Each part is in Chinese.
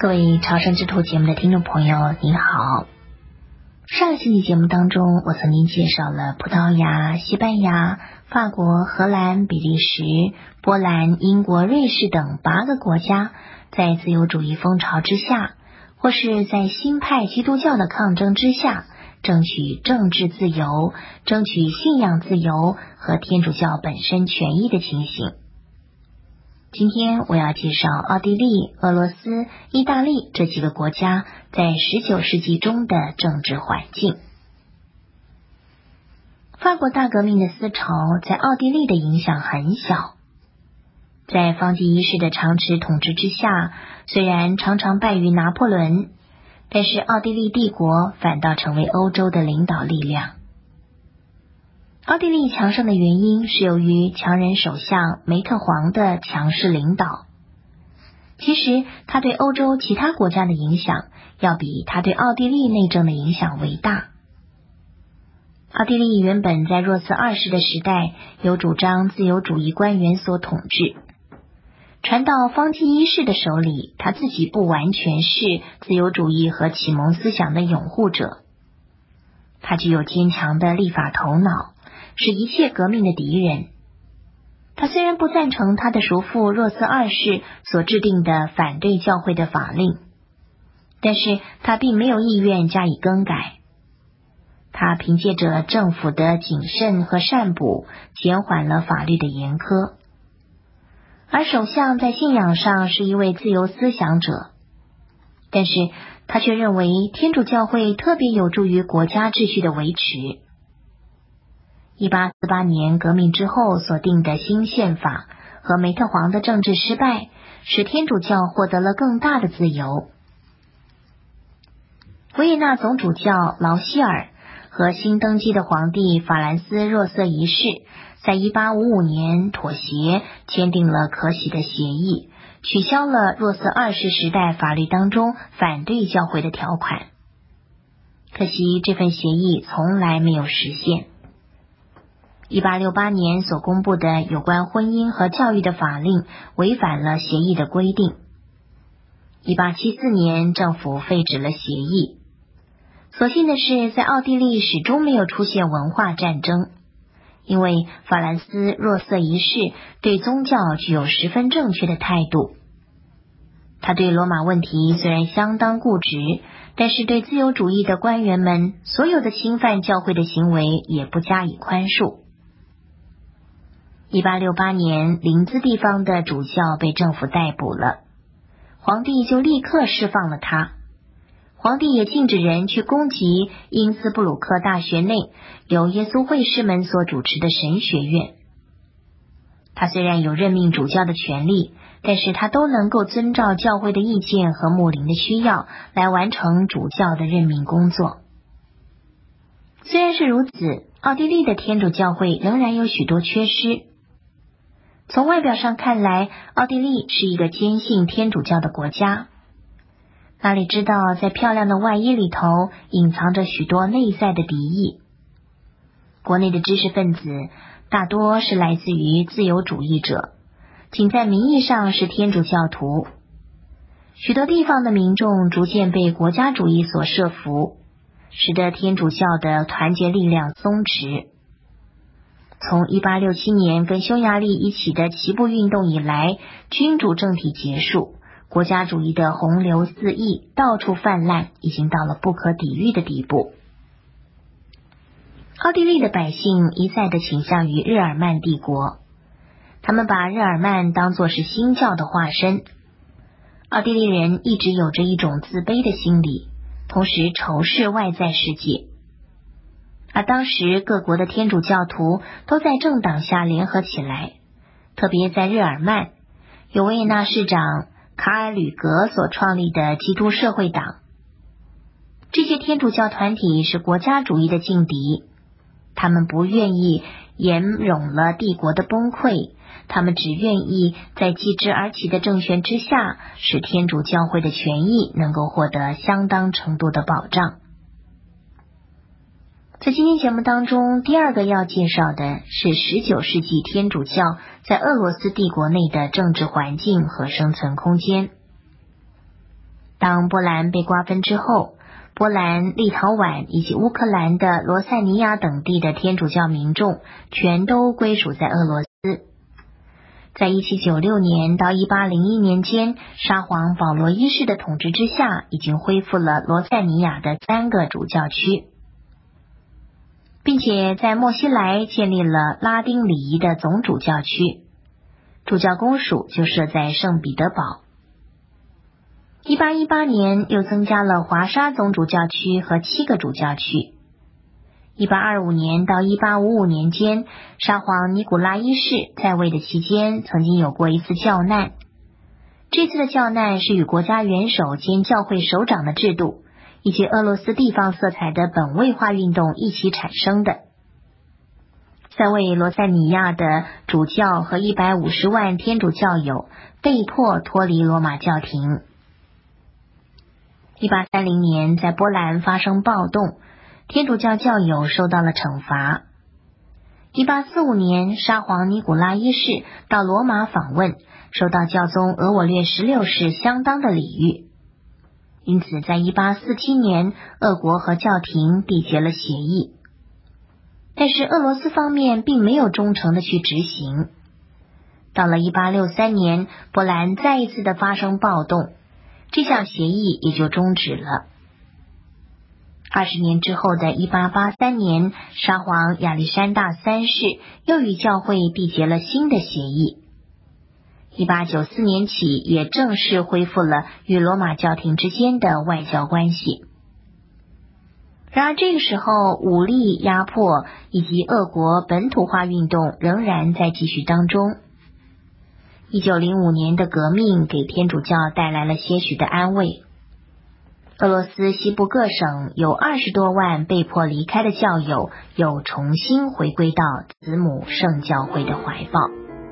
各位朝圣之途节目的听众朋友，你好。上个星期节目当中，我曾经介绍了葡萄牙、西班牙、法国、荷兰、比利时、波兰、英国、瑞士等8个国家在自由主义风潮之下，或是在新派基督教的抗争之下，争取政治自由、争取信仰自由和天主教本身权益的情形。今天我要介绍奥地利、俄罗斯、意大利这几个国家在19世纪中的政治环境。法国大革命的思潮在奥地利的影响很小，在方济一世的长持统治之下，虽然常常败于拿破仑，但是奥地利帝国反倒成为欧洲的领导力量。奥地利强盛的原因是由于强人首相梅特皇的强势领导。其实他对欧洲其他国家的影响要比他对奥地利内政的影响为大。奥地利原本在若瑟2世的时代由主张自由主义官员所统治，传到方济一世的手里，他自己不完全是自由主义和启蒙思想的拥护者。他具有坚强的立法头脑，是一切革命的敌人。他虽然不赞成他的叔父若瑟2世所制定的反对教会的法令，但是他并没有意愿加以更改。他凭借着政府的谨慎和善补，减缓了法律的严苛。而首相在信仰上是一位自由思想者，但是他却认为天主教会特别有助于国家秩序的维持。1848年革命之后所定的新宪法和梅特皇的政治失败，使天主教获得了更大的自由。维也纳总主教劳希尔和新登基的皇帝法兰斯若瑟一世在1855年妥协，签订了可喜的协议，取消了若瑟2世时代法律当中反对教会的条款。可惜这份协议从来没有实现。1868年所公布的有关婚姻和教育的法令违反了协议的规定。1874年政府废止了协议。所幸的是，在奥地利始终没有出现文化战争，因为法兰斯若瑟一世对宗教具有十分正确的态度。他对罗马问题虽然相当固执，但是对自由主义的官员们所有的侵犯教会的行为也不加以宽恕。1868年，林兹地方的主教被政府逮捕了，皇帝就立刻释放了他。皇帝也禁止人去攻击因斯布鲁克大学内由耶稣会士们所主持的神学院。他虽然有任命主教的权利，但是他都能够遵照教会的意见和牧灵的需要来完成主教的任命工作。虽然是如此，奥地利的天主教会仍然有许多缺失。从外表上看来，奥地利是一个坚信天主教的国家，哪里知道在漂亮的外衣里头隐藏着许多内在的敌意。国内的知识分子大多是来自于自由主义者，仅在名义上是天主教徒。许多地方的民众逐渐被国家主义所慑服，使得天主教的团结力量松弛。从1867年跟匈牙利一起的齐步运动以来，君主政体结束，国家主义的洪流四溢，到处泛滥，已经到了不可抵御的地步。奥地利的百姓一再的倾向于日耳曼帝国，他们把日耳曼当作是新教的化身。奥地利人一直有着一种自卑的心理，同时仇视外在世界。而当时各国的天主教徒都在政党下联合起来，特别在日耳曼，有维也纳市长卡尔吕格所创立的基督社会党。这些天主教团体是国家主义的劲敌，他们不愿意延容了帝国的崩溃，他们只愿意在继之而起的政权之下，使天主教会的权益能够获得相当程度的保障。在今天节目当中，第二个要介绍的是19世纪天主教在俄罗斯帝国内的政治环境和生存空间。 当波兰被瓜分之后，波兰、立陶宛以及乌克兰的罗塞尼亚等地的天主教民众全都归属在俄罗斯。在1796年到1801年间，沙皇保罗一世的统治之下，已经恢复了罗塞尼亚的3个主教区，并且在莫西莱建立了拉丁礼仪的总主教区，主教公署就设在圣彼得堡。1818年又增加了华沙总主教区和7个主教区。1825年到1855年间，沙皇尼古拉一世在位的期间，曾经有过一次教难。这次的教难是与国家元首兼教会首长的制度，以及俄罗斯地方色彩的本位化运动一起产生的。3位罗塞尼亚的主教和150万天主教友被迫脱离罗马教廷。1830年，在波兰发生暴动，天主教教友受到了惩罚。1845年，沙皇尼古拉一世到罗马访问，受到教宗额我略16世相当的礼遇。因此，在1847年，俄国和教廷缔结了协议。但是俄罗斯方面并没有忠诚的去执行。到了1863年，波兰再一次的发生暴动，这项协议也就终止了。20年之后的1883年，沙皇亚历山大三世又与教会缔结了新的协议。1894年起，也正式恢复了与罗马教廷之间的外交关系。然而这个时候，武力压迫以及俄国本土化运动仍然在继续当中。1905年的革命给天主教带来了些许的安慰。俄罗斯西部各省有20多万被迫离开的教友，又重新回归到子母圣教会的怀抱。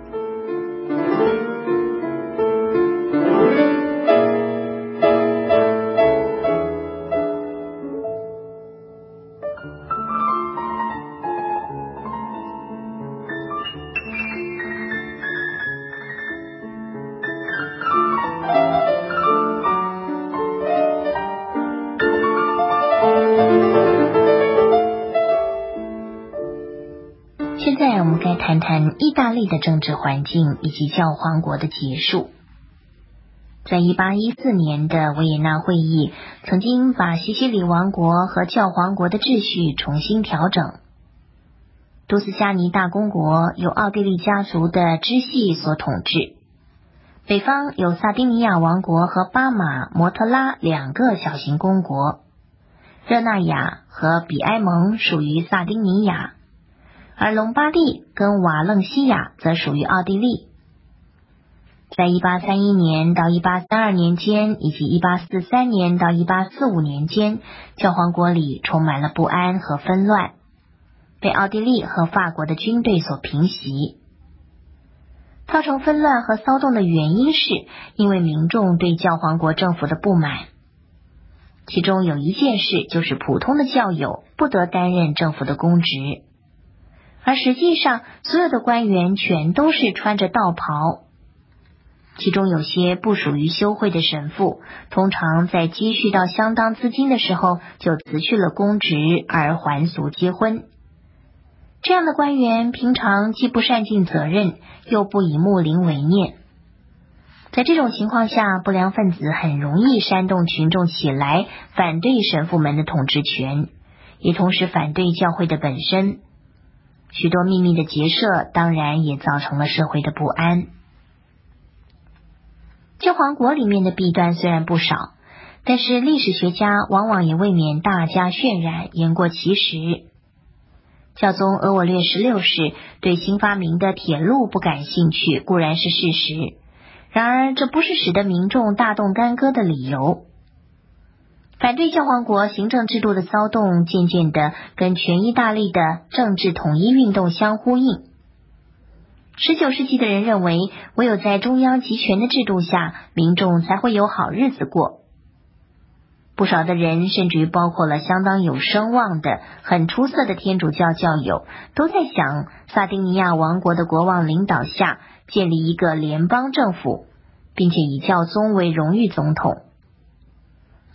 现在我们该谈谈意大利的政治环境以及教皇国的结束。在1814年的维也纳会议曾经把西西里王国和教皇国的秩序重新调整。多斯加尼大公国由奥地利家族的支系所统治，北方有萨丁尼亚王国和巴马、摩特拉2个小型公国，热那亚和比埃蒙属于萨丁尼亚，而隆巴第跟瓦楞西亚则属于奥地利。在1831年到1832年间以及1843年到1845年间，教皇国里充满了不安和纷乱，被奥地利和法国的军队所平息。造成纷乱和骚动的原因是因为民众对教皇国政府的不满。其中有一件事就是普通的教友不得担任政府的公职，而实际上所有的官员全都是穿着道袍。其中有些不属于修会的神父，通常在积蓄到相当资金的时候就辞去了公职而还俗结婚。这样的官员平常既不善尽责任，又不以睦邻为念。在这种情况下，不良分子很容易煽动群众起来反对神父们的统治权，也同时反对教会的本身。许多秘密的结社当然也造成了社会的不安。教皇国里面的弊端虽然不少，但是历史学家往往也未免大加渲染，言过其实。教宗额我略16世对新发明的铁路不感兴趣固然是事实，然而这不是使得民众大动干戈的理由。反对教皇国行政制度的骚动渐渐地跟全意大利的政治统一运动相呼应。19世纪的人认为，唯有在中央集权的制度下，民众才会有好日子过。不少的人，甚至于包括了相当有声望的、很出色的天主教教友，都在想萨丁尼亚王国的国王领导下建立一个联邦政府，并且以教宗为荣誉总统。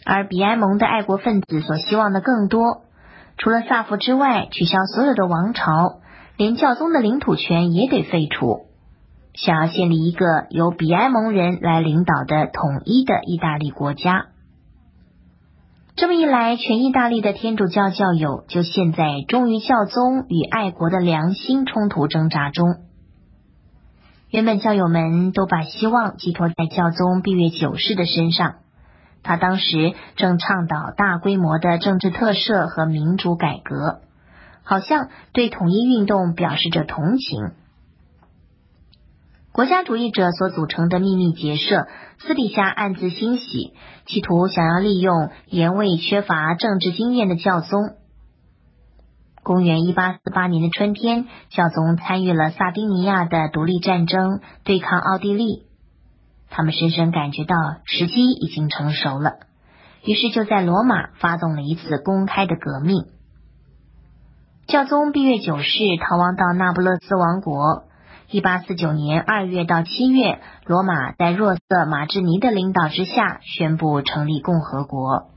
而比埃蒙的爱国分子所希望的更多，除了萨福之外，取消所有的王朝，连教宗的领土权也得废除，想要建立一个由比埃蒙人来领导的统一的意大利国家。这么一来，全意大利的天主教教友就陷在忠于教宗与爱国的良心冲突挣扎中。原本教友们都把希望寄托在教宗庇月九世的身上，他当时正倡导大规模的政治特赦和民主改革，好像对统一运动表示着同情。国家主义者所组成的秘密结社私底下暗自欣喜，企图想要利用严位缺乏政治经验的教宗。公元1848年的春天，教宗参与了萨丁尼亚的独立战争，对抗奥地利。他们深深感觉到时机已经成熟了，于是就在罗马发动了一次公开的革命。教宗庇月九世逃亡到那不勒斯王国。1849年2月到7月，罗马在若瑟马志尼的领导之下宣布成立共和国。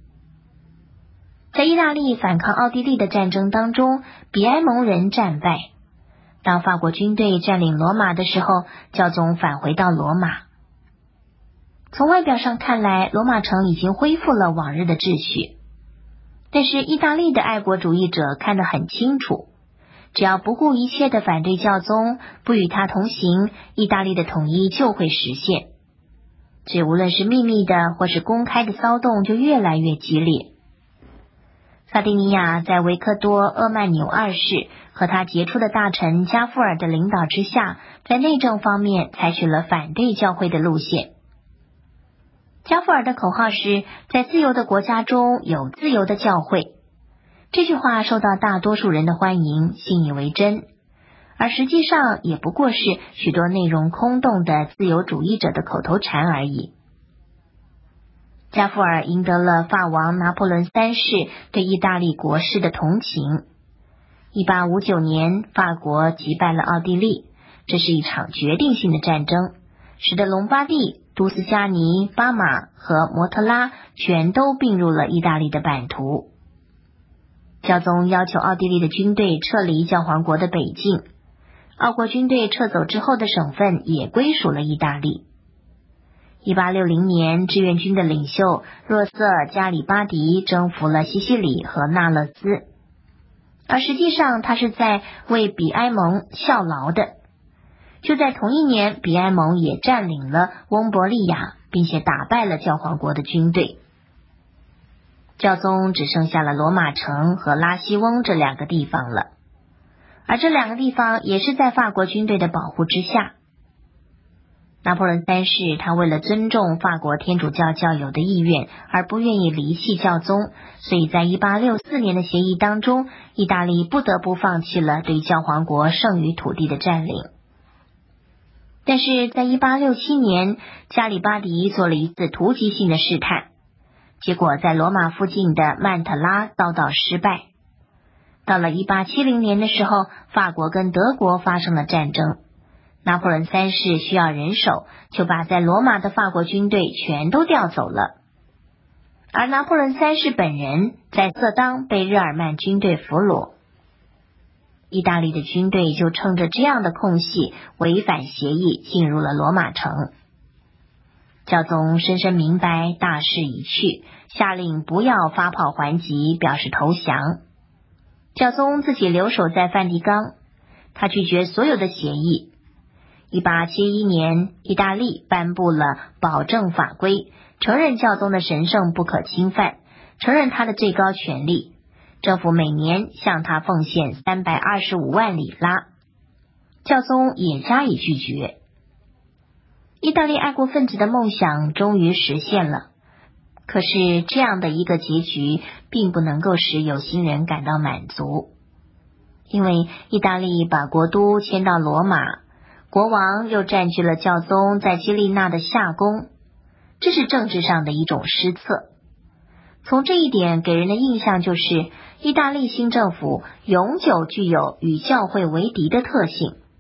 在意大利反抗奥地利的战争当中，比埃蒙人战败。当法国军队占领罗马的时候，教宗返回到罗马。从外表上看来，罗马城已经恢复了往日的秩序，但是意大利的爱国主义者看得很清楚，只要不顾一切的反对教宗，不与他同行，意大利的统一就会实现。这无论是秘密的或是公开的骚动就越来越激烈。萨丁尼亚在维克多·厄曼纽二世和他杰出的大臣加富尔的领导之下，在内政方面采取了反对教会的路线。加富尔的口号是在自由的国家中有自由的教会，这句话受到大多数人的欢迎，信以为真，而实际上也不过是许多内容空洞的自由主义者的口头禅而已。加富尔赢得了法王拿破仑三世对意大利国事的同情。1859年，法国击败了奥地利，这是一场决定性的战争，使得隆巴第、都斯加尼、巴马和摩特拉全都并入了意大利的版图。教宗要求奥地利的军队撤离教皇国的北境，奥国军队撤走之后的省份也归属了意大利。1860年，志愿军的领袖若瑟·加里巴迪征服了西西里和纳勒斯，而实际上他是在为比埃蒙效劳的。就在同一年，比埃蒙也占领了翁伯利亚，并且打败了教皇国的军队。教宗只剩下了罗马城和拉西翁这两个地方了，而这两个地方也是在法国军队的保护之下。拿破仑三世他为了尊重法国天主教教友的意愿而不愿意离弃教宗，所以在1864年的协议当中，意大利不得不放弃了对教皇国剩余土地的占领。但是在1867年，加里巴迪做了一次突击性的试探，结果在罗马附近的曼特拉遭到失败。到了1870年的时候，法国跟德国发生了战争，拿破仑三世需要人手，就把在罗马的法国军队全都调走了。而拿破仑三世本人在色当被日耳曼军队俘虏，意大利的军队就趁着这样的空隙，违反协议进入了罗马城。教宗深深明白大势已去，下令不要发炮还击，表示投降。教宗自己留守在梵蒂冈，他拒绝所有的协议。1871年，意大利颁布了保证法规，承认教宗的神圣不可侵犯，承认他的最高权力。政府每年向他奉献325万里拉，教宗也加以拒绝。意大利爱国分子的梦想终于实现了，可是这样的一个结局并不能够使有心人感到满足，因为意大利把国都迁到罗马，国王又占据了教宗在基利纳的夏宫，这是政治上的一种失策。从这一点给人的印象就是，意大利新政府永久具有与教会为敌的特性，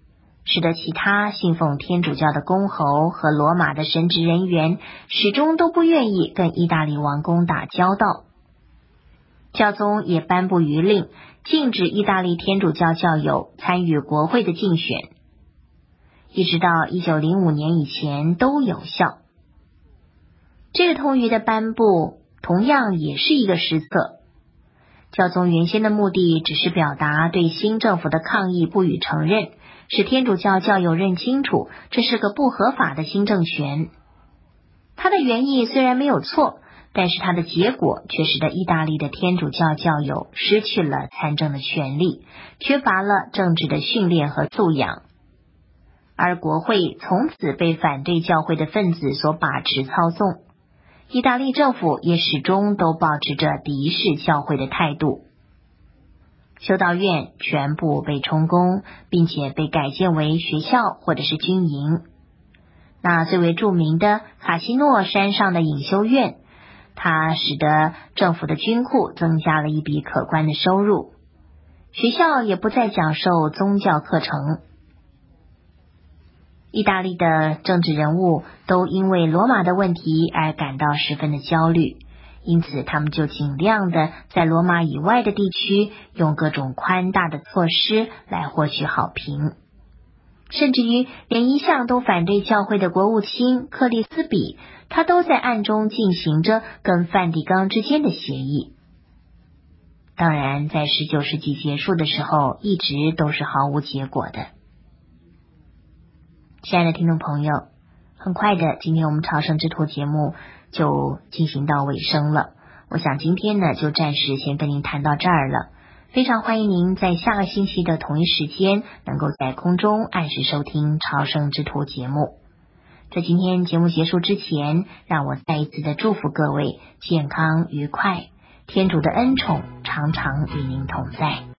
使得其他信奉天主教的公侯和罗马的神职人员始终都不愿意跟意大利王公打交道。教宗也颁布谕令，禁止意大利天主教教友参与国会的竞选，一直到1905年以前都有效。这个通谕的颁布同样也是一个失策。教宗原先的目的只是表达对新政府的抗议不予承认，使天主教教友认清楚这是个不合法的新政权。他的原意虽然没有错，但是他的结果却使得意大利的天主教教友失去了参政的权利，缺乏了政治的训练和素养，而国会从此被反对教会的分子所把持操纵。意大利政府也始终都保持着敌视教会的态度。修道院全部被充公，并且被改建为学校或者是军营。那最为著名的卡西诺山上的隐修院，它使得政府的军库增加了一笔可观的收入。学校也不再讲授宗教课程。意大利的政治人物都因为罗马的问题而感到十分的焦虑，因此他们就尽量的在罗马以外的地区用各种宽大的措施来获取好评。甚至于连一向都反对教会的国务卿克里斯比，他都在暗中进行着跟梵蒂冈之间的协议。当然在19世纪结束的时候，一直都是毫无结果的。亲爱的听众朋友，很快的，今天我们朝圣之途节目就进行到尾声了。我想今天呢，就暂时先跟您谈到这儿了。非常欢迎您在下个星期的同一时间，能够在空中按时收听朝圣之途节目。在今天节目结束之前，让我再一次的祝福各位健康愉快，天主的恩宠常常与您同在。